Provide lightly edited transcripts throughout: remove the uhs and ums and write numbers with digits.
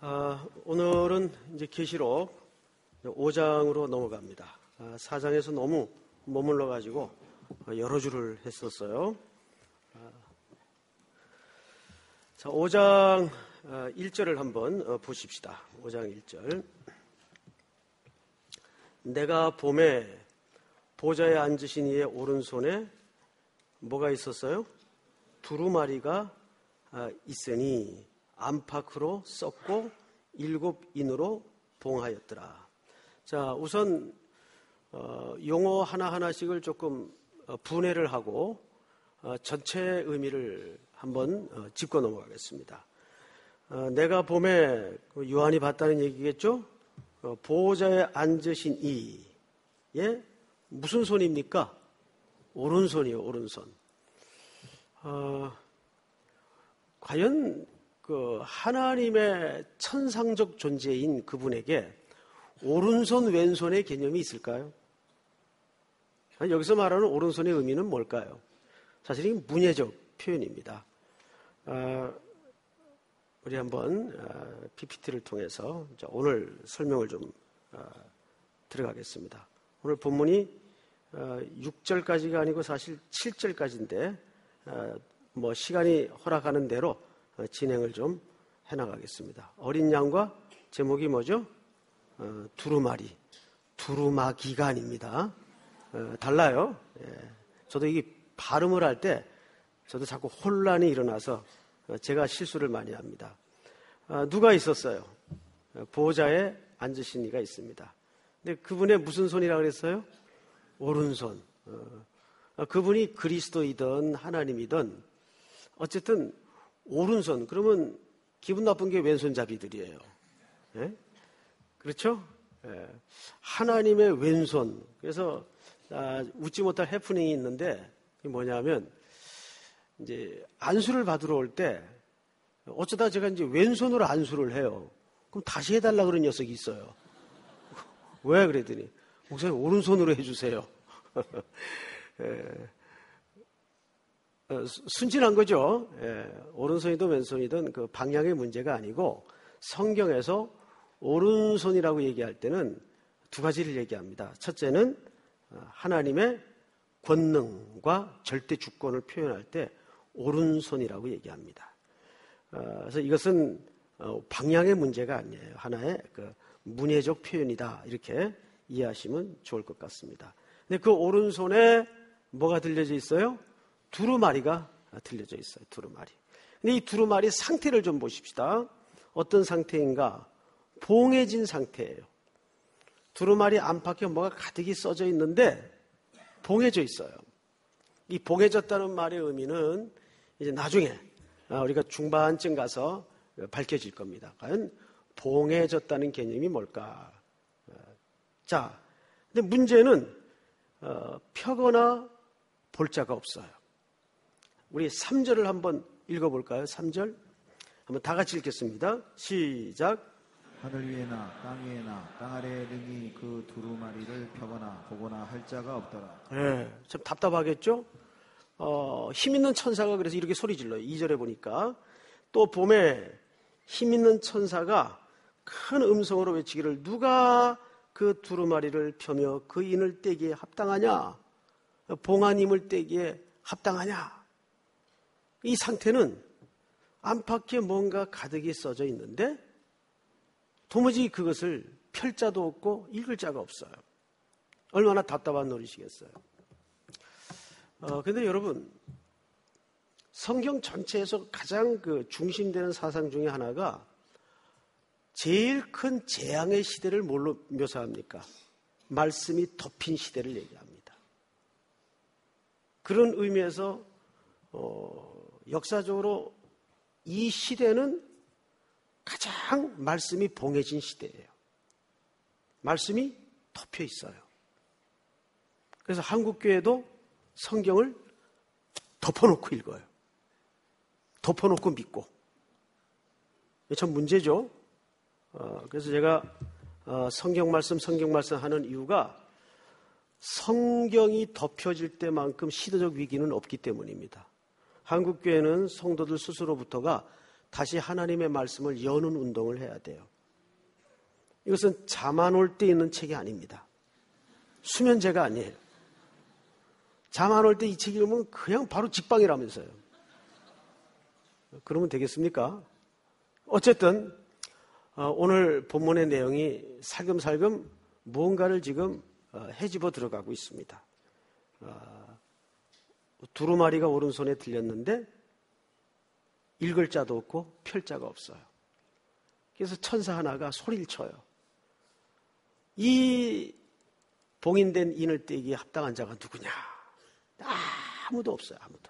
오늘은 이제 계시록 5장으로 넘어갑니다. 4장에서 너무 머물러 가지고 여러 줄을 했었어요. 자, 5장 1절을 한번 보십시다. 5장 1절. 내가 봄에 보좌에 앉으신 이의 오른손에 뭐가 있었어요? 두루마리가 있으니 안팎으로 썩고 7인으로 봉하였더라. 자, 우선 용어 하나하나씩을 조금 분해를 하고 전체 의미를 한번 짚고 넘어가겠습니다. 내가 봄에 요한이 봤다는 얘기겠죠? 보호자에 앉으신 이의 무슨 손입니까? 오른손이요, 오른손. 과연 그 하나님의 천상적 존재인 그분에게 오른손, 왼손의 개념이 있을까요? 여기서 말하는 오른손의 의미는 뭘까요? 사실 이 문예적 표현입니다. 우리 한번 PPT를 통해서 오늘 설명을 좀 들어가겠습니다. 오늘 본문이 6절까지가 아니고 사실 7절까지인데 뭐 시간이 허락하는 대로 진행을 좀 해나가겠습니다. 어린 양과 제목이 뭐죠? 두루마리, 두루마기가 아닙니다. 달라요. 저도 이게 발음을 할 때 저도 자꾸 혼란이 일어나서 제가 실수를 많이 합니다. 누가 있었어요? 보호자에 앉으신 이가 있습니다. 근데 그분의 무슨 손이라고 그랬어요? 오른손. 그분이 그리스도이든 하나님이든 어쨌든 오른손. 그러면 기분 나쁜 게 왼손잡이들이에요. 예? 그렇죠? 예. 하나님의 왼손. 그래서 웃지 못할 해프닝이 있는데 그게 뭐냐면 이제 안수를 받으러 올 때 어쩌다 제가 이제 왼손으로 안수를 해요. 그럼 다시 해달라 그런 녀석이 있어요. 왜 그랬더니 목사님 오른손으로 해주세요. 순진한 거죠. 오른손이든 왼손이든 그 방향의 문제가 아니고 성경에서 오른손이라고 얘기할 때는 두 가지를 얘기합니다. 첫째는 하나님의 권능과 절대 주권을 표현할 때 오른손이라고 얘기합니다. 그래서 이것은 방향의 문제가 아니에요. 하나의 그 문예적 표현이다. 이렇게 이해하시면 좋을 것 같습니다. 근데 그 오른손에 뭐가 들려져 있어요? 두루마리가 들려져 있어요. 두루마리. 근데 이 두루마리 상태를 좀 보십시다. 어떤 상태인가? 봉해진 상태예요. 두루마리 안팎에 뭐가 가득히 써져 있는데 봉해져 있어요. 이 봉해졌다는 말의 의미는 이제 나중에 우리가 중반쯤 가서 밝혀질 겁니다. 과연 봉해졌다는 개념이 뭘까? 자, 근데 문제는 펴거나 볼 자가 없어요. 우리 3절을 한번 읽어볼까요? 3절 한번 다 같이 읽겠습니다. 시작. 하늘 위에나 땅 위에나 땅 아래에 능히 그 두루마리를 펴거나 보거나 할 자가 없더라. 네, 참 답답하겠죠? 힘 있는 천사가 그래서 이렇게 소리 질러요. 2절에 보니까 또 봄에 힘 있는 천사가 큰 음성으로 외치기를 누가 그 두루마리를 펴며 그 인을 떼기에 합당하냐? 봉하님을 떼기에 합당하냐? 이 상태는 안팎에 뭔가 가득히 써져 있는데 도무지 그것을 펼 자도 없고 읽을 자가 없어요. 얼마나 답답한 노릇이겠어요. 근데 여러분, 성경 전체에서 가장 그 중심되는 사상 중에 하나가 제일 큰 재앙의 시대를 뭘로 묘사합니까? 말씀이 덮인 시대를 얘기합니다. 그런 의미에서 역사적으로 이 시대는 가장 말씀이 봉해진 시대예요. 말씀이 덮여 있어요. 그래서 한국교회도 성경을 덮어놓고 읽어요. 덮어놓고 믿고. 참 문제죠. 그래서 제가 성경 말씀 하는 이유가 성경이 덮여질 때만큼 시대적 위기는 없기 때문입니다. 한국교회는 성도들 스스로부터가 다시 하나님의 말씀을 여는 운동을 해야 돼요. 이것은 잠 안 올 때 있는 책이 아닙니다. 수면제가 아니에요. 잠 안 올 때 이 책 읽으면 그냥 바로 직방이라면서요. 그러면 되겠습니까? 어쨌든 오늘 본문의 내용이 살금살금 무언가를 지금 헤집어 들어가고 있습니다. 두루마리가 오른손에 들렸는데 읽을 자도 없고 펼 자가 없어요. 그래서 천사 하나가 소리를 쳐요. 이 봉인된 인을 떼기에 합당한 자가 누구냐? 아무도 없어요. 아무도.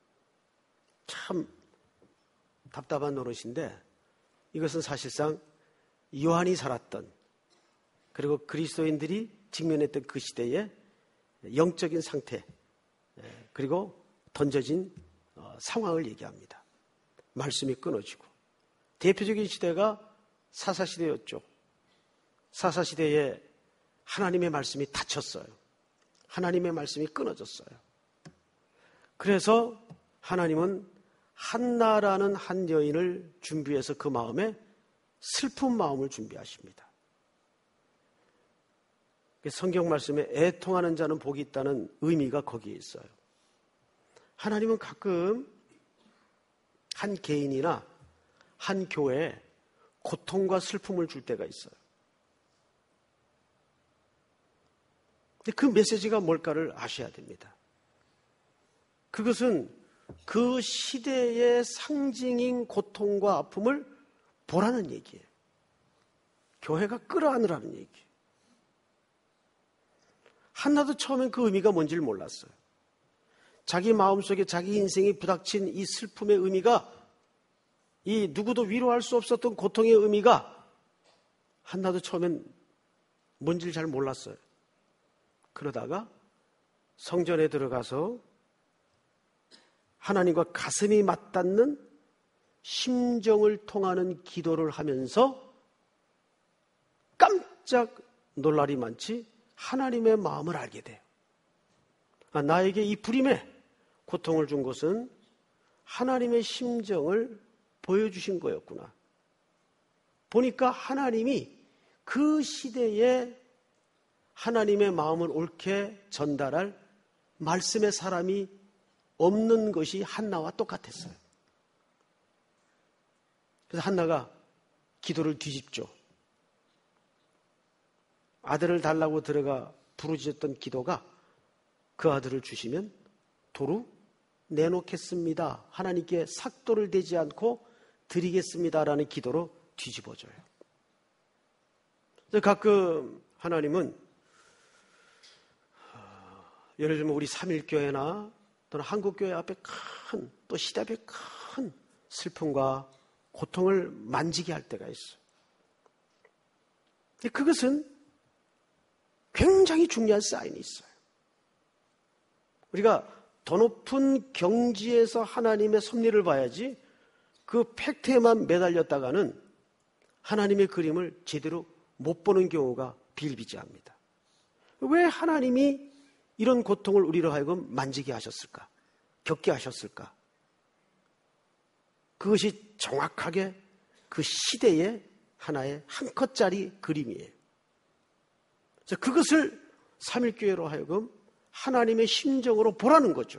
참 답답한 노릇인데 이것은 사실상 요한이 살았던 그리고 그리스도인들이 직면했던 그 시대의 영적인 상태 그리고 던져진 상황을 얘기합니다. 말씀이 끊어지고 대표적인 시대가 사사시대였죠. 사사시대에 하나님의 말씀이 닫혔어요. 하나님의 말씀이 끊어졌어요. 그래서 하나님은 한나라는 한 여인을 준비해서 그 마음에 슬픈 마음을 준비하십니다. 성경 말씀에 애통하는 자는 복이 있다는 의미가 거기에 있어요. 하나님은 가끔 한 개인이나 한 교회에 고통과 슬픔을 줄 때가 있어요. 근데 그 메시지가 뭘까를 아셔야 됩니다. 그것은 그 시대의 상징인 고통과 아픔을 보라는 얘기예요. 교회가 끌어안으라는 얘기예요. 한나도 처음엔 그 의미가 뭔지를 몰랐어요. 자기 마음속에 자기 인생이 부닥친 이 슬픔의 의미가 이 누구도 위로할 수 없었던 고통의 의미가 한나도 처음엔 뭔지를 잘 몰랐어요. 그러다가 성전에 들어가서 하나님과 가슴이 맞닿는 심정을 통하는 기도를 하면서 깜짝 놀랄이 많지 하나님의 마음을 알게 돼요. 나에게 이 불임에 고통을 준 것은 하나님의 심정을 보여주신 거였구나. 보니까 하나님이 그 시대에 하나님의 마음을 옳게 전달할 말씀의 사람이 없는 것이 한나와 똑같았어요. 그래서 한나가 기도를 뒤집죠. 아들을 달라고 들어가 부르짖었던 기도가 그 아들을 주시면 도로 내놓겠습니다. 하나님께 삭도를 대지 않고 드리겠습니다라는 기도로 뒤집어져요. 가끔 하나님은 예를 들면 우리 삼일교회나 또는 한국교회 앞에 큰, 또 시대 앞에 큰 슬픔과 고통을 만지게 할 때가 있어요. 근데 그것은 굉장히 중요한 사인이 있어요. 우리가 더 높은 경지에서 하나님의 섭리를 봐야지 그 팩트에만 매달렸다가는 하나님의 그림을 제대로 못 보는 경우가 비일비재합니다. 왜 하나님이 이런 고통을 우리로 하여금 만지게 하셨을까? 겪게 하셨을까? 그것이 정확하게 그 시대의 하나의 한 컷짜리 그림이에요. 그래서 그것을 삼일교회로 하여금 하나님의 심정으로 보라는 거죠.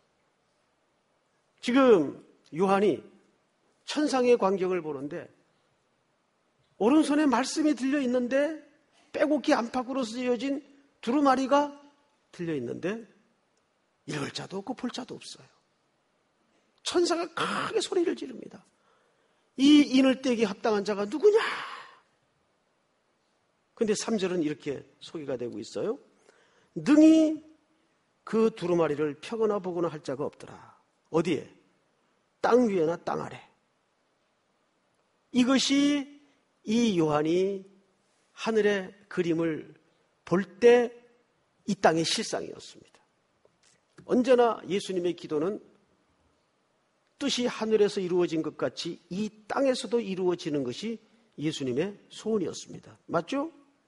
지금 요한이 천상의 광경을 보는데 오른손에 말씀이 들려 있는데 빼곡히 안팎으로 쓰여진 두루마리가 들려 있는데 읽을 자도 없고 볼 자도 없어요. 천사가 크게 소리를 지릅니다. 이 인을 떼기 합당한 자가 누구냐? 근데 3절은 이렇게 소개가 되고 있어요. 능히 그 두루마리를 펴거나 보거나 할 자가 없더라. 어디에? 땅 위에나 땅 아래. 이것이 이 요한이 하늘의 그림을 볼 때 이 땅의 실상이었습니다. 언제나 예수님의 기도는 뜻이 하늘에서 이루어진 것 같이 이 땅에서도 이루어지는 것이 예수님의 소원이었습니다. 맞죠?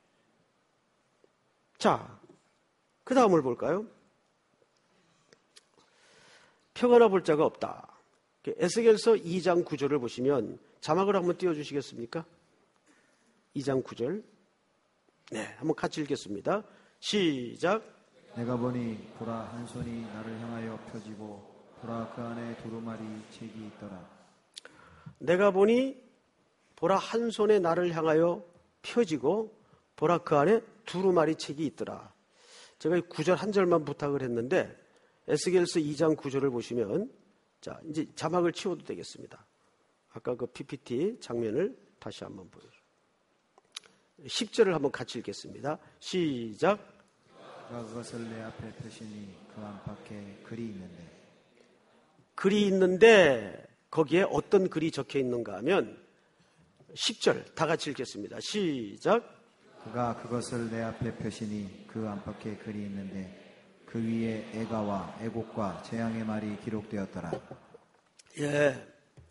자, 그 다음을 볼까요? 펴거나 볼 자가 없다. 에스겔서 2장 9절을 보시면 자막을 한번 띄워주시겠습니까? 2장 9절. 네, 한번 같이 읽겠습니다. 시작. 내가 보니 보라 한 손이 나를 향하여 펴지고 보라 그 안에 두루마리 책이 있더라. 내가 보니 보라 한 손에 나를 향하여 펴지고 보라 그 안에 두루마리 책이 있더라. 제가 9절 한 절만 부탁을 했는데 에스겔서 2장 9절을 보시면 자, 이제 자막을 치워도 되겠습니다. 아까 그 PPT 장면을 다시 한번 보여줘. 10절을 한번 같이 읽겠습니다. 시작. 내가 그것을 내 앞에 펴시니 그 안팎에 글이 있는데. 글이 있는데 거기에 어떤 글이 적혀 있는가 하면 10절 다 같이 읽겠습니다. 시작. 그가 그것을 내 앞에 펴시니 그 안팎에 글이 있는데 그 위에 애가와 애곡과 재앙의 말이 기록되었더라. 예,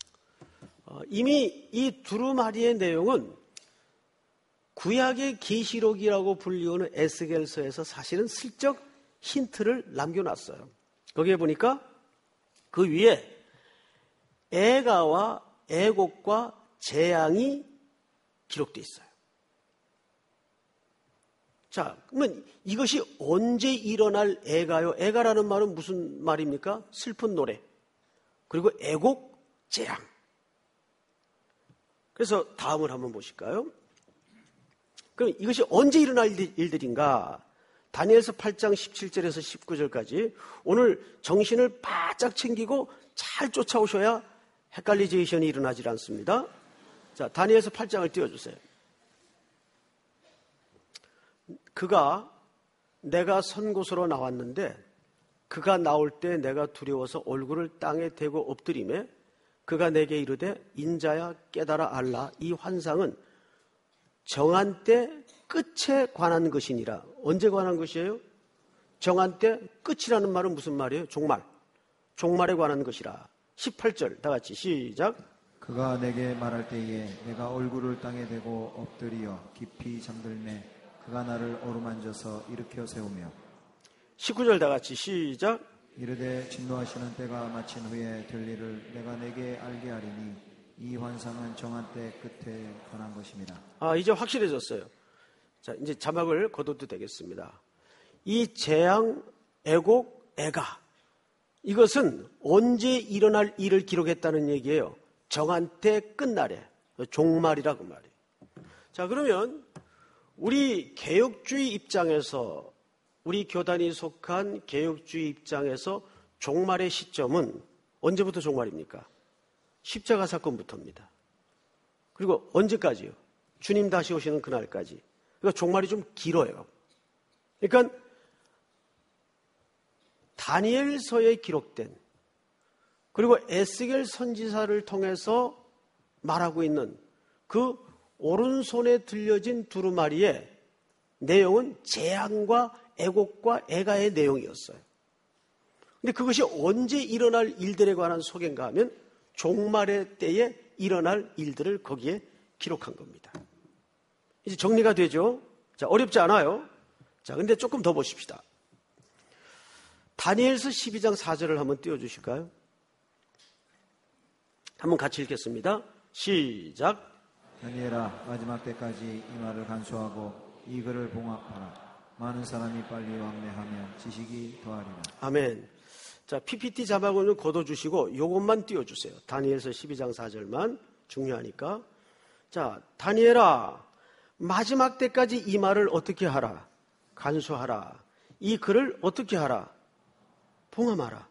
이미 이 두루마리의 내용은 구약의 계시록이라고 불리우는 에스겔서에서 사실은 슬쩍 힌트를 남겨놨어요. 거기에 보니까 그 위에 애가와 애곡과 재앙이 기록되어 있어요. 자, 그러면 이것이 언제 일어날 애가요? 애가라는 말은 무슨 말입니까? 슬픈 노래. 그리고 애곡, 재앙. 그래서 다음을 한번 보실까요? 그럼 이것이 언제 일어날 일들인가? 다니엘서 8장 17절에서 19절까지 오늘 정신을 바짝 챙기고 잘 쫓아오셔야 헷갈리제이션이 일어나질 않습니다. 자, 다니엘서 8장을 띄워주세요. 그가 내가 선 곳으로 나왔는데 그가 나올 때 내가 두려워서 얼굴을 땅에 대고 엎드리매 그가 내게 이르되 인자야 깨달아 알라 이 환상은 정한 때 끝에 관한 것이니라. 언제 관한 것이에요? 정한 때 끝이라는 말은 무슨 말이에요? 종말. 종말에 관한 것이라. 18절 다 같이 시작. 그가 내게 말할 때에 내가 얼굴을 땅에 대고 엎드려 깊이 잠들매 그가 나를 어루만져서 일으켜 세우며 19절 다 같이 시작. 이르되 진노하시는 때가 마친 후에 될 일을 내가 내게 알게 하리니 이 환상은 정한 때 끝에 관한 것입니다. 이제 확실해졌어요. 자, 이제 자막을 걷어도 되겠습니다. 이 재앙, 애곡, 애가 이것은 언제 일어날 일을 기록했다는 얘기예요. 정한 때 끝날에 종말이라 그 말이에요. 자, 그러면 우리 개혁주의 입장에서 우리 교단이 속한 개혁주의 입장에서 종말의 시점은 언제부터 종말입니까? 십자가 사건부터입니다. 그리고 언제까지요? 주님 다시 오시는 그날까지. 그러니까 종말이 좀 길어요. 그러니까 다니엘서에 기록된 그리고 에스겔 선지자를 통해서 말하고 있는 그 오른손에 들려진 두루마리의 내용은 재앙과 애곡과 애가의 내용이었어요. 근데 그것이 언제 일어날 일들에 관한 소개인가 하면 종말의 때에 일어날 일들을 거기에 기록한 겁니다. 이제 정리가 되죠? 자, 어렵지 않아요? 자, 근데 조금 더 보십시다. 다니엘서 12장 4절을 한번 띄워주실까요? 한번 같이 읽겠습니다. 시작. 다니엘아 마지막 때까지 이 말을 간수하고 이 글을 봉합하라. 많은 사람이 빨리 왕래하면 지식이 더하리라. 아멘. 자, PPT 자막을 좀 걷어주시고 이것만 띄워주세요. 다니엘서 12장 4절만 중요하니까. 자, 다니엘아 마지막 때까지 이 말을 어떻게 하라? 간수하라. 이 글을 어떻게 하라? 봉함하라.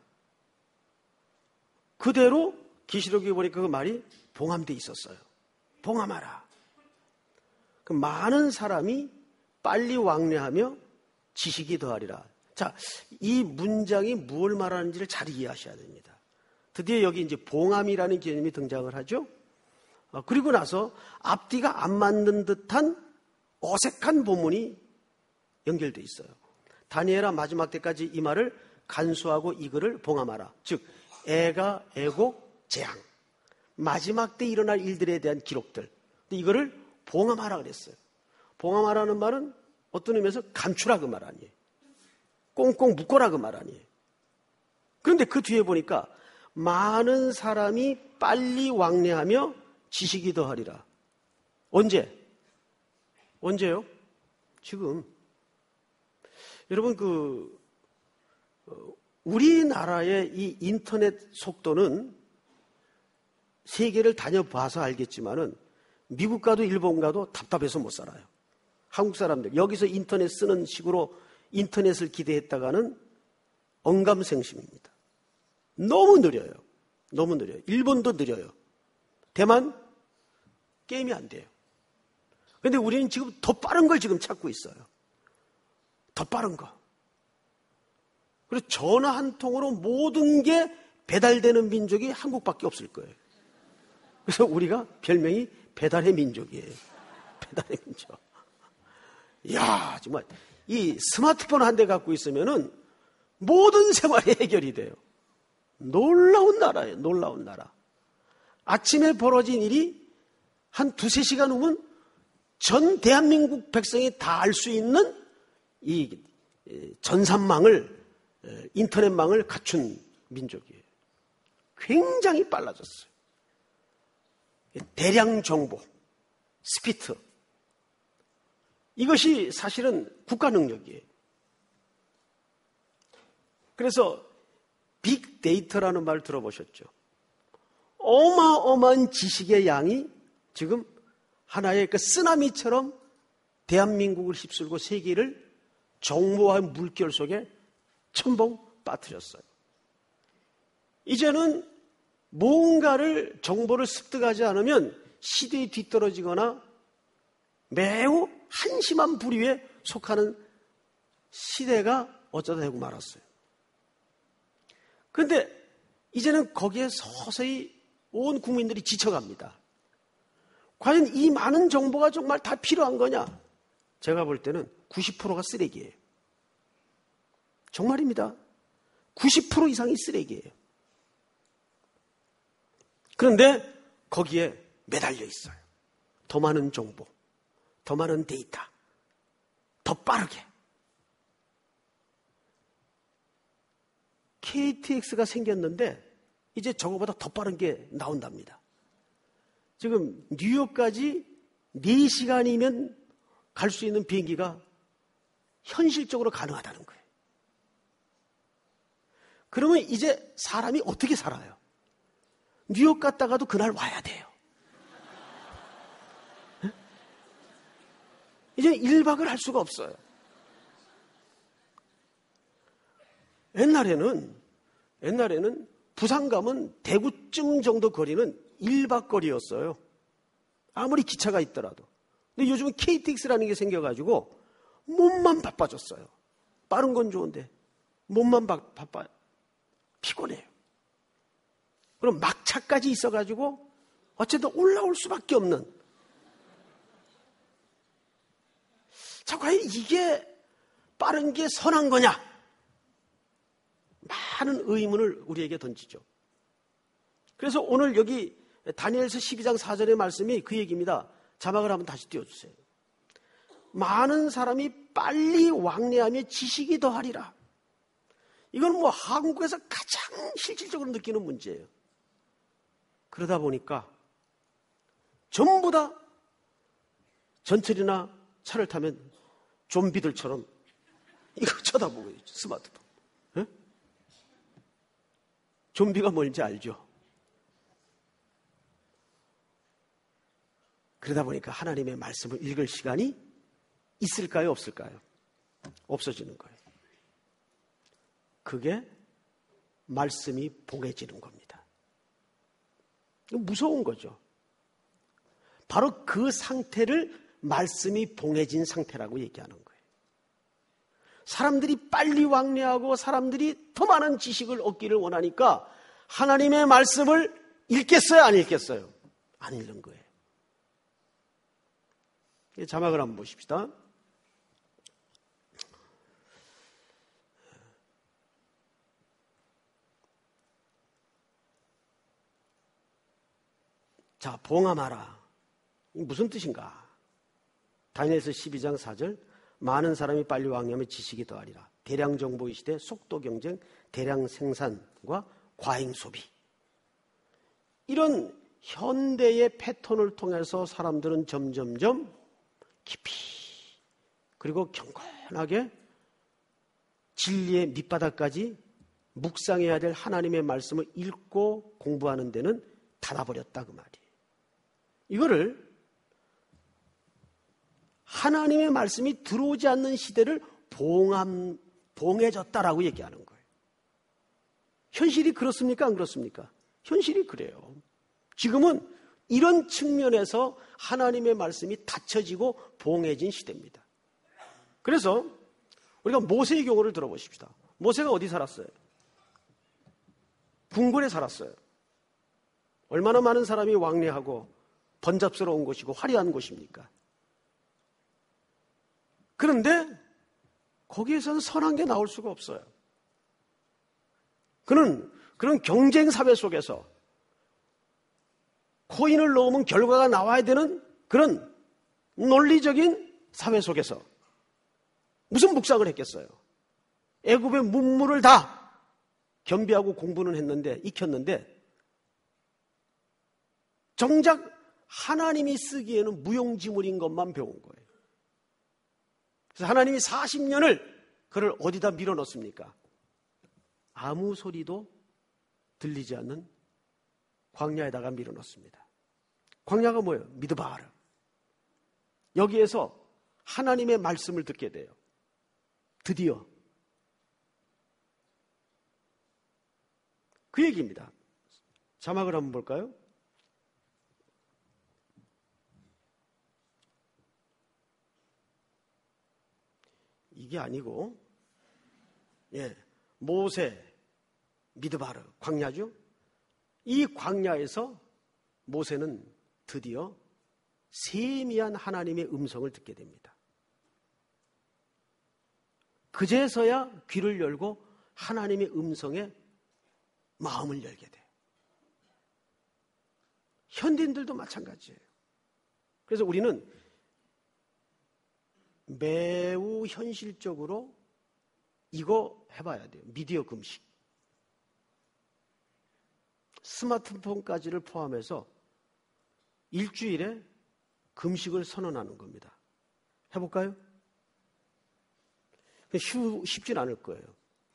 그대로 계시록에 보니까 그 말이 봉함되어 있었어요. 봉함하라. 그 많은 사람이 빨리 왕래하며 지식이 더하리라. 자, 이 문장이 무엇을 말하는지를 잘 이해하셔야 됩니다. 드디어 여기 이제 봉함이라는 개념이 등장을 하죠. 그리고 나서 앞뒤가 안 맞는 듯한 어색한 본문이 연결돼 있어요. 다니엘아 마지막 때까지 이 말을 간수하고 이 글을 봉함하라. 즉 애가 애곡 재앙 마지막 때 일어날 일들에 대한 기록들. 근데 이거를 봉함하라 그랬어요. 봉함하라는 말은 어떤 의미에서 감추라 그 말 아니에요. 꽁꽁 묶어라 그 말 아니에요. 그런데 그 뒤에 보니까 많은 사람이 빨리 왕래하며 지식이 더하리라. 언제요? 지금. 여러분, 우리나라의 이 인터넷 속도는 세계를 다녀봐서 알겠지만은 미국 가도 일본 가도 답답해서 못 살아요. 한국 사람들 여기서 인터넷 쓰는 식으로 인터넷을 기대했다가는 언감생심입니다. 너무 느려요. 일본도 느려요. 대만 게임이 안 돼요. 그런데 우리는 지금 더 빠른 걸 지금 찾고 있어요. 더 빠른 거. 그리고 전화 한 통으로 모든 게 배달되는 민족이 한국밖에 없을 거예요. 그래서 우리가 별명이 배달의 민족이에요. 배달의 민족. 이야, 정말 이 스마트폰 한 대 갖고 있으면은 모든 생활이 해결이 돼요. 놀라운 나라예요. 놀라운 나라. 아침에 벌어진 일이 한 2-3시간 후면 전 대한민국 백성이 다 알 수 있는 이 전산망을, 인터넷망을 갖춘 민족이에요. 굉장히 빨라졌어요. 대량 정보, 스피드. 이것이 사실은 국가 능력이에요. 그래서 빅데이터라는 말 들어보셨죠? 어마어마한 지식의 양이 지금 하나의 그 쓰나미처럼 대한민국을 휩쓸고 세계를 정보와 물결 속에 첨벙 빠뜨렸어요. 이제는 뭔가를 정보를 습득하지 않으면 시대에 뒤떨어지거나 매우 한심한 부류에 속하는 시대가 어쩌다 되고 말았어요. 그런데 이제는 거기에 서서히 온 국민들이 지쳐갑니다. 과연 이 많은 정보가 정말 다 필요한 거냐? 제가 볼 때는 90%가 쓰레기예요. 정말입니다. 90% 이상이 쓰레기예요. 그런데 거기에 매달려 있어요. 더 많은 정보, 더 많은 데이터, 더 빠르게. KTX가 생겼는데 이제 저거보다 더 빠른 게 나온답니다. 지금 뉴욕까지 4시간이면 갈 수 있는 비행기가 현실적으로 가능하다는 거예요. 그러면 이제 사람이 어떻게 살아요? 뉴욕 갔다가도 그날 와야 돼요. 이제 1박을 할 수가 없어요. 옛날에는 부산 가면 대구쯤 정도 거리는 1박 거리였어요. 아무리 기차가 있더라도. 근데 요즘은 KTX라는 게 생겨가지고 몸만 바빠졌어요. 빠른 건 좋은데 몸만 바빠요. 피곤해요. 그럼 막차까지 있어가지고 어쨌든 올라올 수밖에 없는. 자, 과연 이게 빠른 게 선한 거냐? 많은 의문을 우리에게 던지죠. 그래서 오늘 여기 다니엘서 12장 4절의 말씀이 그 얘기입니다. 자막을 한번 다시 띄워주세요. 많은 사람이 빨리 왕래하며 지식이 더하리라. 이건 뭐 한국에서 가장 실질적으로 느끼는 문제예요. 그러다 보니까 전부 다 전철이나 차를 타면 좀비들처럼 이거 쳐다보고 있죠. 스마트폰. 에? 좀비가 뭔지 알죠? 그러다 보니까 하나님의 말씀을 읽을 시간이 있을까요? 없을까요? 없어지는 거예요. 그게 말씀이 봉해지는 겁니다. 무서운 거죠. 바로 그 상태를 말씀이 봉해진 상태라고 얘기하는 거예요. 사람들이 빨리 왕래하고 사람들이 더 많은 지식을 얻기를 원하니까 하나님의 말씀을 읽겠어요? 안 읽겠어요? 안 읽는 거예요. 자막을 한번 보십시다. 자, 봉함하라. 이게 무슨 뜻인가? 다니엘서 12장 4절. 많은 사람이 빨리 왕래하며 지식이 더하리라. 대량 정보의 시대, 속도 경쟁, 대량 생산과 과잉 소비. 이런 현대의 패턴을 통해서 사람들은 점점점 깊이 그리고 경건하게 진리의 밑바닥까지 묵상해야 될 하나님의 말씀을 읽고 공부하는 데는 닫아버렸다 그 말이에요. 이거를 하나님의 말씀이 들어오지 않는 시대를 봉해졌다라고 얘기하는 거예요. 현실이 그렇습니까? 안 그렇습니까? 현실이 그래요. 지금은 이런 측면에서 하나님의 말씀이 닫혀지고 봉해진 시대입니다. 그래서 우리가 모세의 경우를 들어보십시다. 모세가 어디 살았어요? 궁궐에 살았어요. 얼마나 많은 사람이 왕래하고 번잡스러운 곳이고 화려한 곳입니까? 그런데 거기에서는 선한 게 나올 수가 없어요. 그는 그런 경쟁 사회 속에서 코인을 넣으면 결과가 나와야 되는 그런 논리적인 사회 속에서 무슨 묵상을 했겠어요? 애굽의 문물을 다 겸비하고 공부는 했는데 익혔는데 정작 하나님이 쓰기에는 무용지물인 것만 배운 거예요. 그래서 하나님이 40년을 그를 어디다 밀어넣습니까? 아무 소리도 들리지 않는 광야에다가 밀어넣습니다. 광야가 뭐예요? 미드바르. 여기에서 하나님의 말씀을 듣게 돼요. 드디어. 그 얘기입니다. 자막을 한번 볼까요? 이게 아니고, 모세, 미드바르, 광야죠? 이 광야에서 모세는 드디어 세미한 하나님의 음성을 듣게 됩니다. 그제서야 귀를 열고 하나님의 음성에 마음을 열게 돼요. 현대인들도 마찬가지예요. 그래서 우리는 매우 현실적으로 이거 해봐야 돼요. 미디어 금식. 스마트폰까지를 포함해서 일주일에 금식을 선언하는 겁니다. 해볼까요? 쉽진 않을 거예요.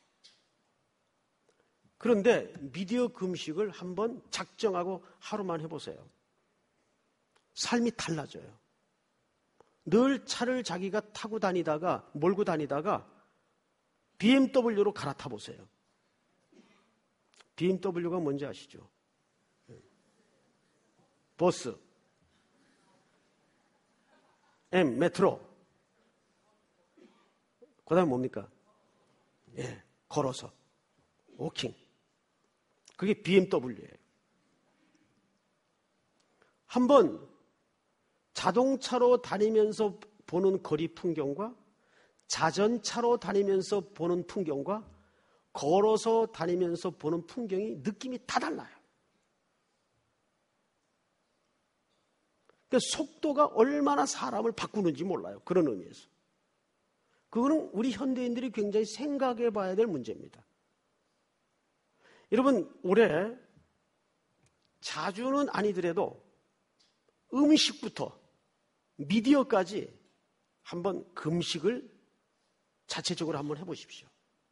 그런데 미디어 금식을 한번 작정하고 하루만 해보세요. 삶이 달라져요. 늘 차를 자기가 타고 다니다가 몰고 다니다가 BMW로 갈아타 보세요. BMW가 뭔지 아시죠? 버스, M, 메트로. 그 다음에 뭡니까? 걸어서. 워킹. 그게 BMW예요. 한번 자동차로 다니면서 보는 거리 풍경과 자전차로 다니면서 보는 풍경과 걸어서 다니면서 보는 풍경이 느낌이 다 달라요. 그러니까 속도가 얼마나 사람을 바꾸는지 몰라요. 그런 의미에서. 그거는 우리 현대인들이 굉장히 생각해 봐야 될 문제입니다. 여러분, 올해 자주는 아니더라도 음식부터 미디어까지 한번 금식을 자체적으로 한번 해보십시오.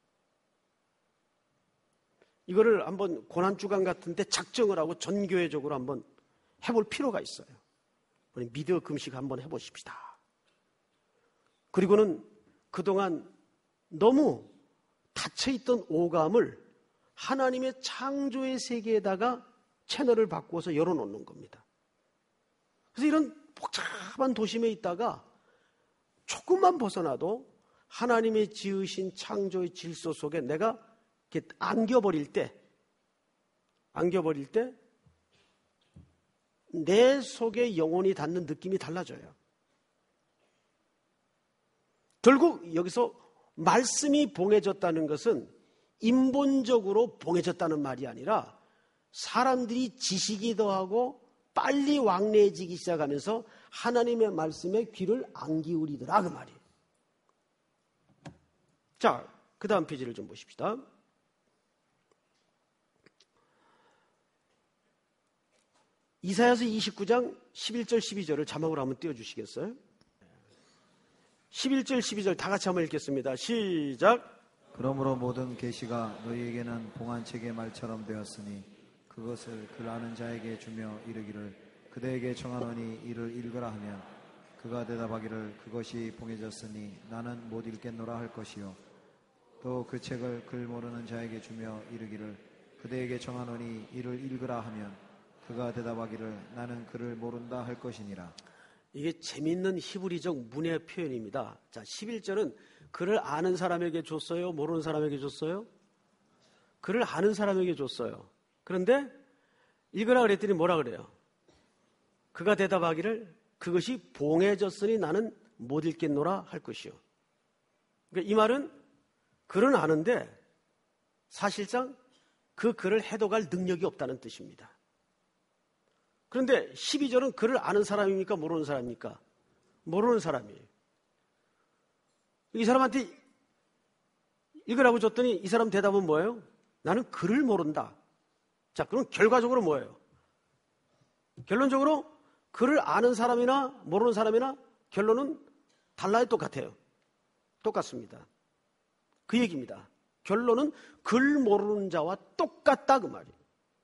이거를 한번 고난주간 같은데 작정을 하고 전교회적으로 한번 해볼 필요가 있어요. 우리 미디어 금식 한번 해보십시다. 그리고는 그동안 너무 닫혀있던 오감을 하나님의 창조의 세계에다가 채널을 바꾸어서 열어놓는 겁니다. 그래서 이런 복잡한 도심에 있다가 조금만 벗어나도 하나님의 지으신 창조의 질서 속에 내가 이렇게 안겨버릴 때 내 속에 영혼이 닿는 느낌이 달라져요. 결국 여기서 말씀이 봉해졌다는 것은 인본적으로 봉해졌다는 말이 아니라 사람들이 지식이 더하고 빨리 왕래해지기 시작하면서 하나님의 말씀에 귀를 안 기울이더라 그 말이에요. 자, 그 다음 페이지를 좀 보십시다. 이사야서 29장 11절 12절을 자막으로 한번 띄워주시겠어요? 11절 12절 다 같이 한번 읽겠습니다. 시작. 그러므로 모든 계시가 너희에게는 봉안책의 말처럼 되었으니 그것을 글 아는 자에게 주며 이르기를 그대에게 정하노니 이를 읽으라 하면 그가 대답하기를 그것이 봉해졌으니 나는 못 읽겠노라 할 것이요 또 그 책을 글 모르는 자에게 주며 이르기를 그대에게 정하노니 이를 읽으라 하면 그가 대답하기를 나는 글을 모른다 할 것이니라. 이게 재미있는 히브리적 문의 표현입니다. 자, 11절은 글을 아는 사람에게 줬어요? 모르는 사람에게 줬어요? 글을 아는 사람에게 줬어요. 그런데 읽으라 그랬더니 뭐라 그래요? 그가 대답하기를 그것이 봉해졌으니 나는 못 읽겠노라 할 것이요. 그러니까 이 말은 글은 아는데 사실상 그 글을 해독할 능력이 없다는 뜻입니다. 그런데 12절은 글을 아는 사람입니까? 모르는 사람입니까? 모르는 사람이에요. 이 사람한테 읽으라고 줬더니 이 사람 대답은 뭐예요? 나는 글을 모른다. 자, 그럼 결과적으로 뭐예요? 결론적으로 글을 아는 사람이나 모르는 사람이나 결론은 달라요? 똑같아요? 똑같습니다. 그 얘기입니다. 결론은 글 모르는 자와 똑같다 그 말이에요.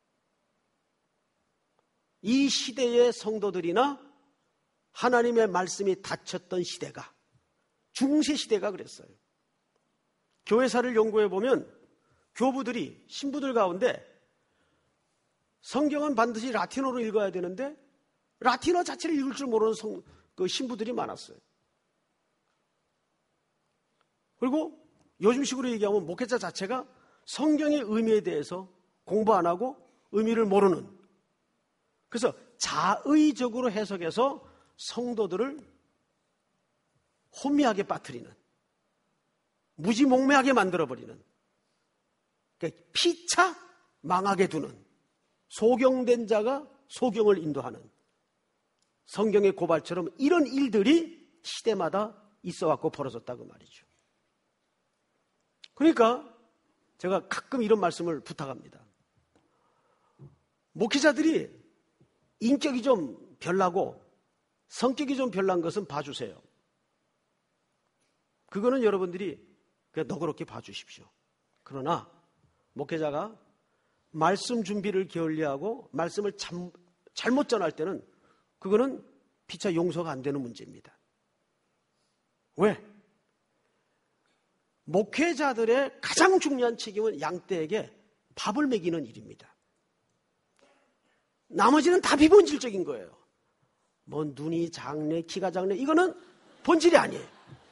이 시대의 성도들이나 하나님의 말씀이 닫혔던 시대가 중세 시대가 그랬어요. 교회사를 연구해 보면 교부들이 신부들 가운데 성경은 반드시 라틴어로 읽어야 되는데 라틴어 자체를 읽을 줄 모르는 신부들이 많았어요. 그리고 요즘식으로 얘기하면 목회자 자체가 성경의 의미에 대해서 공부 안 하고 의미를 모르는, 그래서 자의적으로 해석해서 성도들을 혼미하게 빠뜨리는, 무지몽매하게 만들어버리는, 그러니까 피차 망하게 두는, 소경된 자가 소경을 인도하는 성경의 고발처럼 이런 일들이 시대마다 있어왔고 벌어졌다고 말이죠. 그러니까 제가 가끔 이런 말씀을 부탁합니다. 목회자들이 인격이 좀 별나고 성격이 좀 별난 것은 봐주세요. 그거는 여러분들이 그냥 너그럽게 봐주십시오. 그러나 목회자가 말씀 준비를 게을리하고 말씀을 잘못 전할 때는 그거는 피차 용서가 안 되는 문제입니다. 왜? 목회자들의 가장 중요한 책임은 양떼에게 밥을 먹이는 일입니다. 나머지는 다 비본질적인 거예요. 뭐 눈이 작네, 키가 작네, 이거는 본질이 아니에요.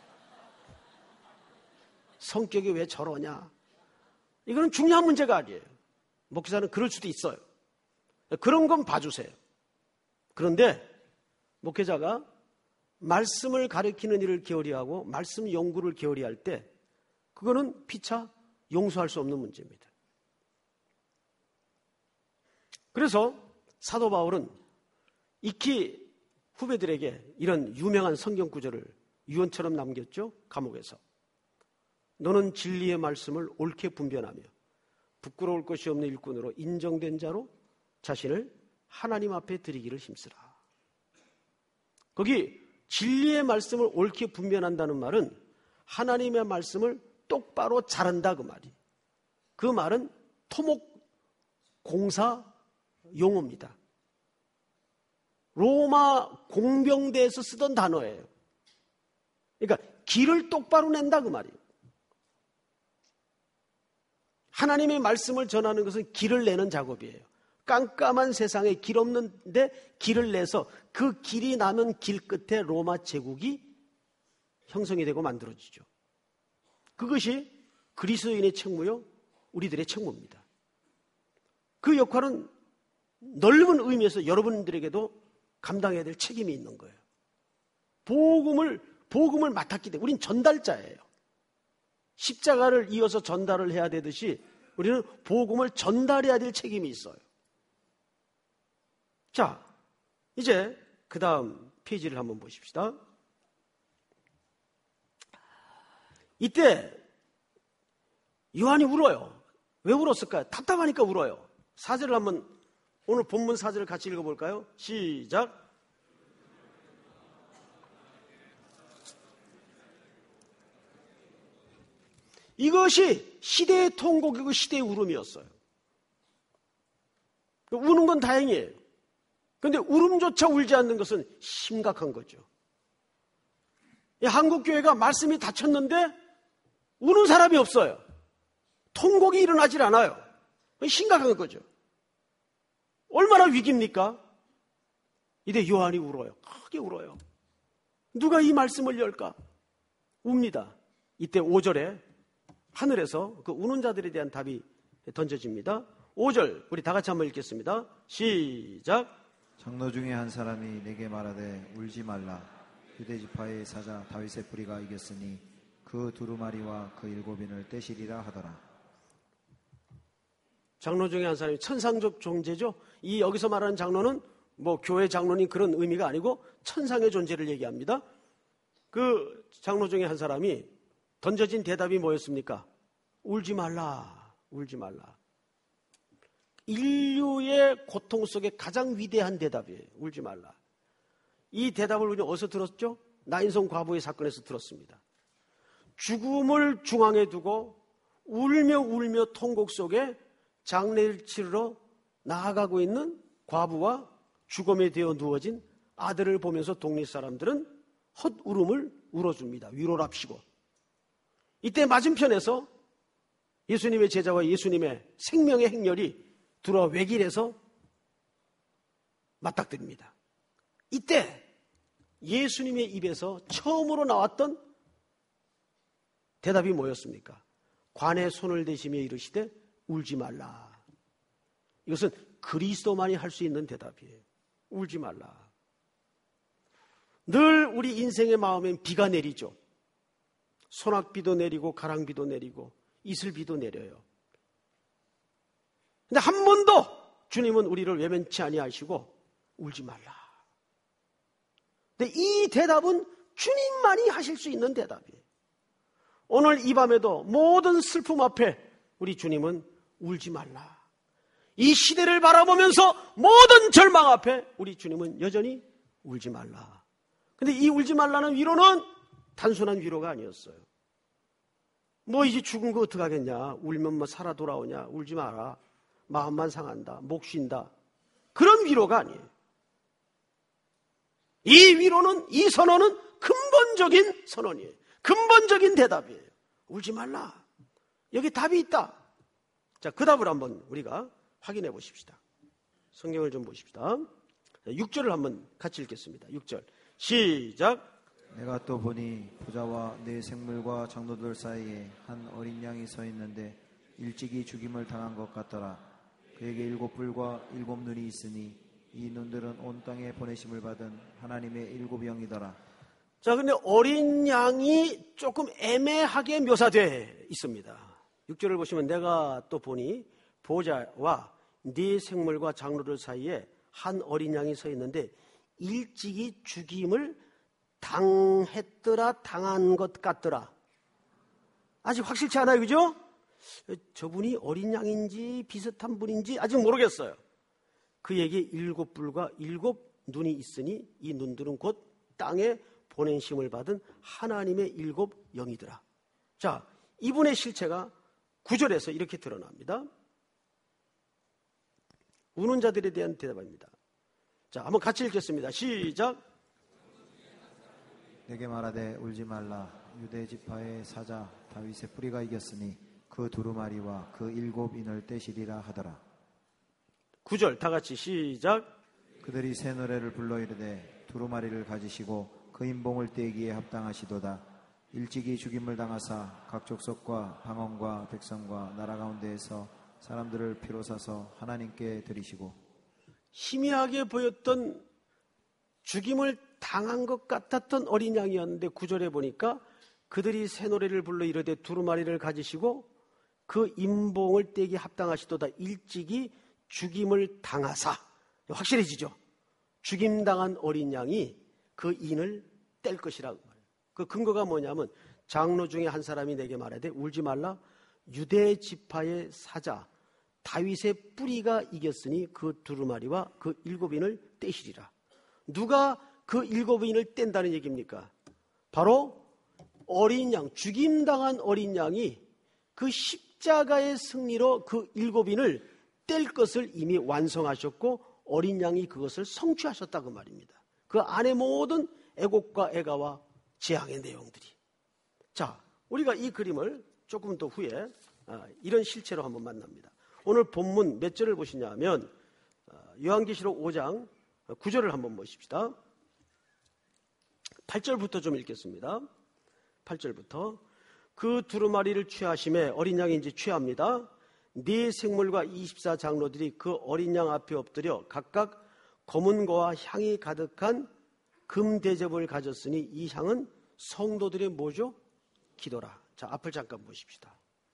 성격이 왜 저러냐, 이거는 중요한 문제가 아니에요. 목회자는 그럴 수도 있어요. 그런 건 봐주세요. 그런데 목회자가 말씀을 가르치는 일을 게을리하고 말씀 연구를 게을리할 때 그거는 피차 용서할 수 없는 문제입니다. 그래서 사도 바울은 익히 후배들에게 이런 유명한 성경 구절을 유언처럼 남겼죠. 감옥에서. 너는 진리의 말씀을 옳게 분별하며 부끄러울 것이 없는 일꾼으로 인정된 자로 자신을 하나님 앞에 드리기를 힘쓰라. 거기 진리의 말씀을 옳게 분별한다는 말은 하나님의 말씀을 똑바로 자른다 그 말이. 그 말은 토목공사 용어입니다. 로마 공병대에서 쓰던 단어예요. 그러니까 길을 똑바로 낸다 그 말이에요. 하나님의 말씀을 전하는 것은 길을 내는 작업이에요. 깜깜한 세상에 길 없는데 길을 내서 그 길이 나는 길 끝에 로마 제국이 형성이 되고 만들어지죠. 그것이 그리스도인의 책무요, 우리들의 책무입니다. 그 역할은 넓은 의미에서 여러분들에게도 감당해야 될 책임이 있는 거예요. 복음을 맡았기 때문에 우린 전달자예요. 십자가를 이어서 전달을 해야 되듯이 우리는 복음을 전달해야 될 책임이 있어요. 자, 이제 그 다음 페이지를 한번 보십시다. 이때 요한이 울어요. 왜 울었을까요? 답답하니까 울어요. 4절을 한번 오늘 본문 4절을 같이 읽어볼까요? 시작. 이것이 시대의 통곡이고 시대의 울음이었어요. 우는 건 다행이에요. 그런데 울음조차 울지 않는 것은 심각한 거죠. 한국교회가 말씀이 닫혔는데 우는 사람이 없어요. 통곡이 일어나질 않아요. 심각한 거죠. 얼마나 위기입니까? 이때 요한이 울어요. 크게 울어요. 누가 이 말씀을 열까? 웁니다. 이때 5절에 하늘에서 그 우는 자들에 대한 답이 던져집니다. 5절 우리 다 같이 한번 읽겠습니다. 시작. 장로 중에 한 사람이 내게 말하되 울지 말라. 유대지파의 사자 다윗의 뿌리가 이겼으니 그 두루마리와 그 7인을 떼시리라 하더라. 장로 중에 한 사람이 천상적 존재죠. 이 여기서 말하는 장로는 뭐 교회 장로님 그런 의미가 아니고 천상의 존재를 얘기합니다. 그 장로 중에 한 사람이 던져진 대답이 뭐였습니까? 울지 말라, 울지 말라. 인류의 고통 속에 가장 위대한 대답이에요. 울지 말라. 이 대답을 우리는 어디서 들었죠? 나인성 과부의 사건에서 들었습니다. 죽음을 중앙에 두고 울며 통곡 속에 장례를 치르러 나아가고 있는 과부와 죽음에 되어 누워진 아들을 보면서 동네 사람들은 헛울음을 울어줍니다. 위로랍시고. 이때 맞은편에서 예수님의 제자와 예수님의 생명의 행렬이 들어와 외길에서 맞닥뜨립니다. 이때 예수님의 입에서 처음으로 나왔던 대답이 뭐였습니까? 관에 손을 대시며 이르시되 울지 말라. 이것은 그리스도만이 할 수 있는 대답이에요. 울지 말라. 늘 우리 인생의 마음엔 비가 내리죠. 소낙비도 내리고 가랑비도 내리고 이슬비도 내려요. 근데 한 번도 주님은 우리를 외면치 아니하시고 울지 말라. 근데 이 대답은 주님만이 하실 수 있는 대답이에요. 오늘 이 밤에도 모든 슬픔 앞에 우리 주님은 울지 말라. 이 시대를 바라보면서 모든 절망 앞에 우리 주님은 여전히 울지 말라. 근데 이 울지 말라는 위로는 단순한 위로가 아니었어요. 뭐 이제 죽은 거 어떡하겠냐. 울면 뭐 살아 돌아오냐. 울지 마라. 마음만 상한다. 목 쉰다. 그런 위로가 아니에요. 이 위로는, 이 선언은 근본적인 선언이에요. 근본적인 대답이에요. 울지 말라. 여기 답이 있다. 자, 그 답을 한번 우리가 확인해 보십시다. 성경을 좀 보십시다. 6절을 한번 같이 읽겠습니다. 6절. 시작. 내가 또 보니 부자와 네 생물과 장로들 사이에 한 어린 양이 서 있는데 일찍이 죽임을 당한 것 같더라. 그에게 7뿔과 7눈이 있으니 이 눈들은 온 땅에 보내심을 받은 하나님의 7영이더라. 자, 근데 어린 양이 조금 애매하게 묘사되어 있습니다. 6절을 보시면 내가 또 보니 보좌와 네 생물과 장로들 사이에 한 어린 양이 서 있는데 일찍이 죽임을 당했더라, 당한 것 같더라. 아직 확실치 않아요, 그죠? 저분이 어린 양인지 비슷한 분인지 아직 모르겠어요. 그에게 7뿔과 7눈이 있으니 이 눈들은 곧 땅에 보내심을 받은 하나님의 7영이더라. 자, 이분의 실체가 9절에서 이렇게 드러납니다. 우는 자들에 대한 대답입니다. 자, 한번 같이 읽겠습니다. 시작. 내게 말하되 울지 말라. 유대 지파의 사자 다윗의 뿌리가 이겼으니 그 두루마리와 그 7인을 떼시리라 하더라. 9절 다 같이 시작. 그들이 새 노래를 불러 이르되 두루마리를 가지시고 그 인봉을 떼기에 합당하시도다. 일찍이 죽임을 당하사 각 족속과 방언과 백성과 나라 가운데에서 사람들을 피로 사서 하나님께 드리시고. 희미하게 보였던 죽임을 당한 것 같았던 어린 양이었는데 9절에 보니까 그들이 새 노래를 불러 이르되 두루마리를 가지시고 그 인봉을 떼기 합당하시도다. 일찍이 죽임을 당하사. 확실해지죠. 죽임당한 어린 양이 그 인을 뗄 것이라고 말해요. 그 근거가 뭐냐면 장로 중에 한 사람이 내게 말하되 울지 말라. 유대 지파의 사자 다윗의 뿌리가 이겼으니 그 두루마리와 그 7인을 떼시리라. 누가 그 7인을 뗀다는 얘기입니까? 바로 어린 양, 죽임당한 어린 양이 그 십자가의 승리로 그 7인을 뗄 것을 이미 완성하셨고 어린 양이 그것을 성취하셨다고 말입니다. 그 안에 모든 애곡과 애가와 재앙의 내용들이. 자, 우리가 이 그림을 조금 더 후에 이런 실체로 한번 만납니다. 오늘 본문 몇 절을 보시냐면 요한계시록 5장 9절을 한번 보십시다. 8절부터 좀 읽겠습니다. 8절부터 그 두루마리를 취하심에 어린 양이 이제 취합니다. 네 생물과 24장로들이 그 어린 양 앞에 엎드려 각각 검은고와 향이 가득한 금 대접을 가졌으니 이 향은 성도들의 뭐죠? 기도라. 자, 앞을 잠깐 보십시다.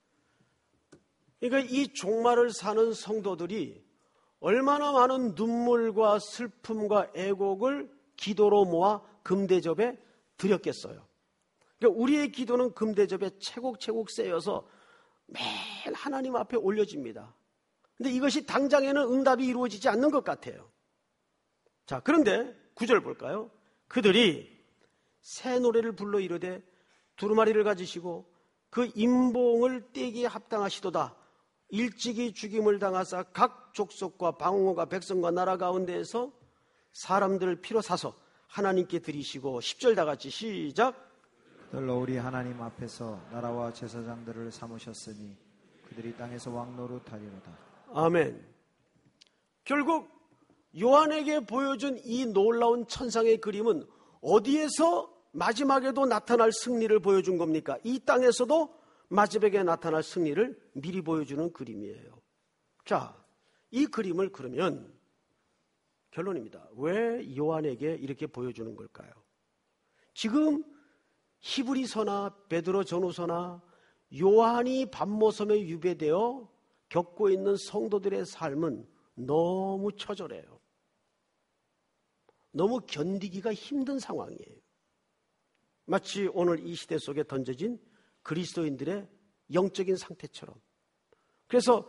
그러니까 이 종말을 사는 성도들이 얼마나 많은 눈물과 슬픔과 애곡을 기도로 모아 금대접에 드렸겠어요. 그러니까 우리의 기도는 금대접에 채곡채곡 쌓여서 매일 하나님 앞에 올려집니다. 근데 이것이 당장에는 응답이 이루어지지 않는 것 같아요. 자, 그런데 9절 볼까요? 그들이 새 노래를 불러 이르되 두루마리를 가지시고 그 임봉을 떼기에 합당하시도다. 일찍이 죽임을 당하사 각 족속과 방언과 백성과 나라 가운데에서 사람들을 피로 사서 하나님께 드리시고 10절 다 같이 시작. 그들로 우리 하나님 앞에서 나라와 제사장들을 삼으셨으니 그들이 땅에서 왕노릇하리로다. 아멘. 결국 요한에게 보여준 이 놀라운 천상의 그림은 어디에서 마지막에도 나타날 승리를 보여준 겁니까? 이 땅에서도 마지막에 나타날 승리를 미리 보여주는 그림이에요. 자, 이 그림을 그러면 결론입니다. 왜 요한에게 이렇게 보여주는 걸까요? 지금 히브리서나 베드로 전후서나 요한이 밤모섬에 유배되어 겪고 있는 성도들의 삶은 너무 처절해요. 너무 견디기가 힘든 상황이에요. 마치 오늘 이 시대 속에 던져진 그리스도인들의 영적인 상태처럼. 그래서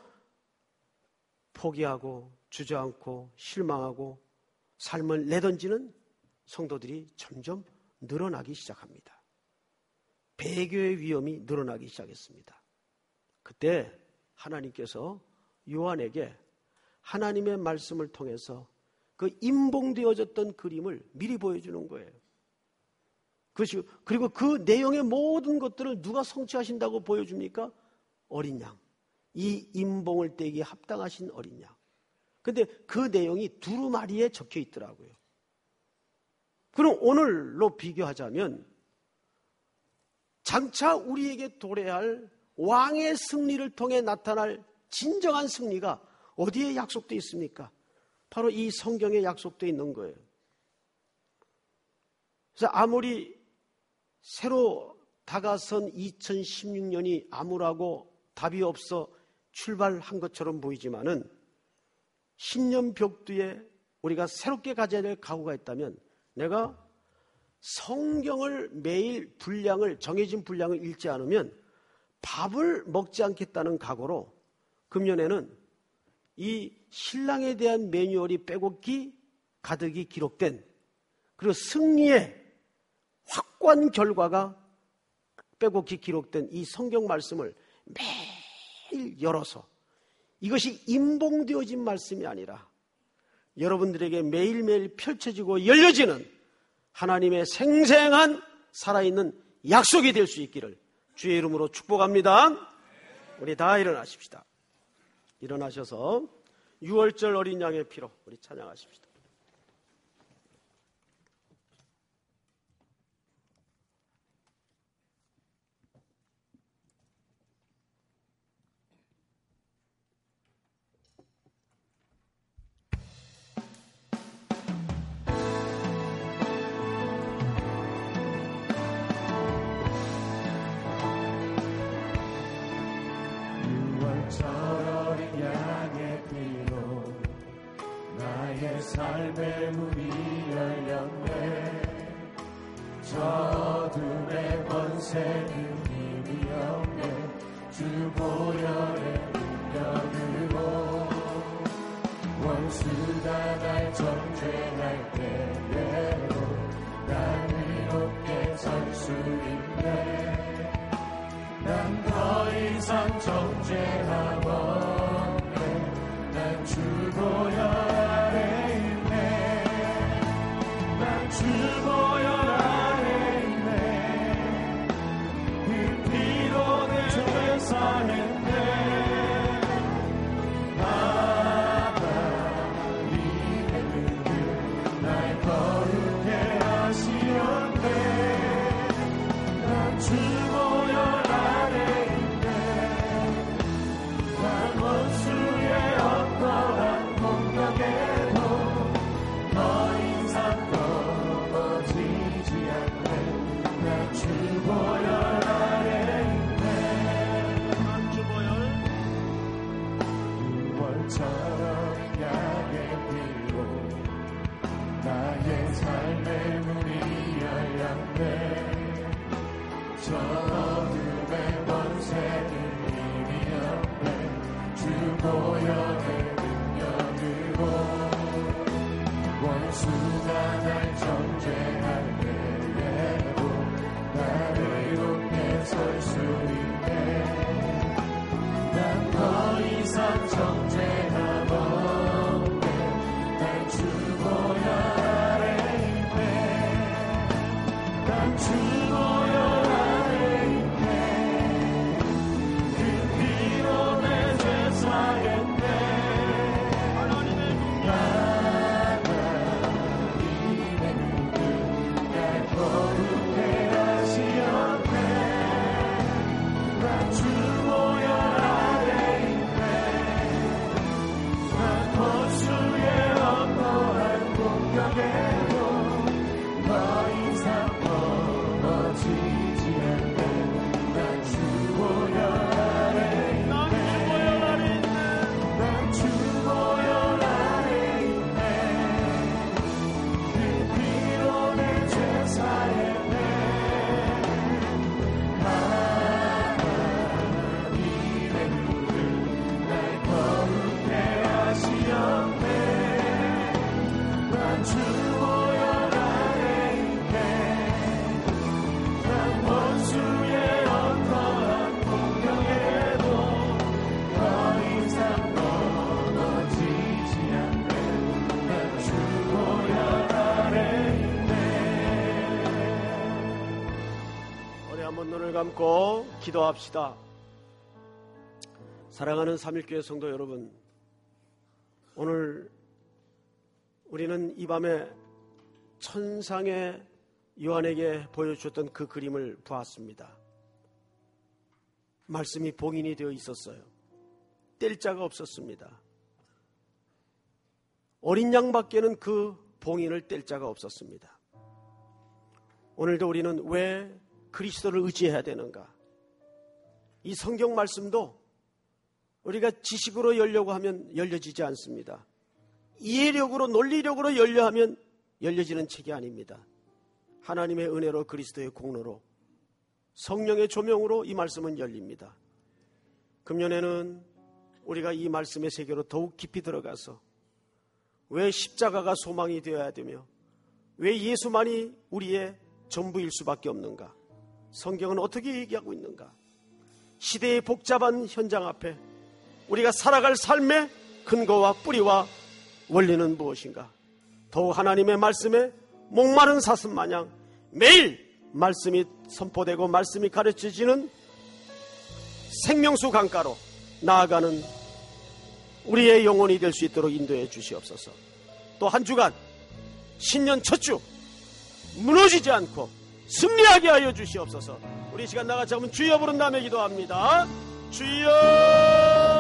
포기하고 주저앉고 실망하고 삶을 내던지는 성도들이 점점 늘어나기 시작합니다. 배교의 위험이 늘어나기 시작했습니다. 그때 하나님께서 요한에게 하나님의 말씀을 통해서 그 임봉되어졌던 그림을 미리 보여주는 거예요. 그리고 그 내용의 모든 것들을 누가 성취하신다고 보여줍니까? 어린 양. 이 임봉을 떼기에 합당하신 어린 양. 근데 그 내용이 두루마리에 적혀 있더라고요. 그럼 오늘로 비교하자면 장차 우리에게 도래할 왕의 승리를 통해 나타날 진정한 승리가 어디에 약속되어 있습니까? 바로 이 성경에 약속되어 있는 거예요. 그래서 아무리 새로 다가선 2016년이 암울하고 답이 없어 출발한 것처럼 보이지만은 10년 벽두에 우리가 새롭게 가져야 될 각오가 있다면 내가 성경을 매일 정해진 분량을 읽지 않으면 밥을 먹지 않겠다는 각오로 금년에는 이 신랑에 대한 매뉴얼이 빼곡히 가득히 기록된 그리고 승리의 확고한 결과가 빼곡히 기록된 이 성경 말씀을 매일 열어서 이것이 임봉되어진 말씀이 아니라 여러분들에게 매일매일 펼쳐지고 열려지는 하나님의 생생한 살아있는 약속이 될 수 있기를 주의 이름으로 축복합니다. 우리 다 일어나십시다. 일어나셔서 6월절 어린 양의 피로 우리 찬양하십시다. 삶의 문이 열렸네. 저 어둠의 권세는 이미 없네. 주 보혈의 물려들고 원수가 날 정죄할 때에도 난 의롭게 설 수 있네. 난 더 이상 정죄함 없네. 난 주보혈 아래 있네. 난 주보혈 아래 있네. 그 피로 내 죄 사했네. 하나님의 날 거룩해 하시었네. 난 주보혈 아래 있네. 난 원수의 어떠한 공격에도 더 이상 넘어지지 않네. 난 주보혈 아래 있네. 난 주보혈 월처럼 향해 피고 나의 삶의 문이 열렸네. 저 어둠의 권세는 이미 없네. 주보혈의 능력으로 원수가 날 정죄할 때에도 날 의롭게 설 수 있네. 난 더 이상 정죄함 없네. 난 주보혈 아래 있네. 난 주보혈 아래 있네. 그 피로 내 죄 사했네. 하나님의 눈 날 거룩해 하시었네. 난 주보혈 아래 있네. 난 원수의 어떠한 공격에도 더 이상 넘어지지 않네. 난 주보혈 아래 있네. 난 주보혈 아래 있네. 그 피로 내 죄 사했네. 하나님의 눈은 날 거룩해 하시었네. 난 주보혈 아래 있네. 난 원수의 어떠한 공격에도 더 이상 넘어지지 않네. 난 주보혈 아래 있네. 우리 한번 눈을 감고 기도합시다. 사랑하는 삼일교회 성도 여러분, 오늘 우리는 이 밤에 천상의 요한에게 보여주셨던 그 그림을 보았습니다. 말씀이 봉인이 되어 있었어요. 뗄 자가 없었습니다. 어린 양밖에는 그 봉인을 뗄 자가 없었습니다. 오늘도 우리는 왜 그리스도를 의지해야 되는가? 이 성경 말씀도 우리가 지식으로 열려고 하면 열려지지 않습니다. 이해력으로, 논리력으로 열려하면 열려지는 책이 아닙니다. 하나님의 은혜로, 그리스도의 공로로, 성령의 조명으로 이 말씀은 열립니다. 금년에는 우리가 이 말씀의 세계로 더욱 깊이 들어가서 왜 십자가가 소망이 되어야 되며 왜 예수만이 우리의 전부일 수밖에 없는가? 성경은 어떻게 얘기하고 있는가? 시대의 복잡한 현장 앞에 우리가 살아갈 삶의 근거와 뿌리와 원리는 무엇인가? 더욱 하나님의 말씀에 목마른 사슴 마냥 매일 말씀이 선포되고 말씀이 가르쳐지는 생명수 강가로 나아가는 우리의 영혼이 될 수 있도록 인도해 주시옵소서. 또 한 주간 신년 첫 주 무너지지 않고 승리하게 하여 주시옵소서. 우리 시간 나같이 한번 주여 부른 다음에 기도합니다. 주여.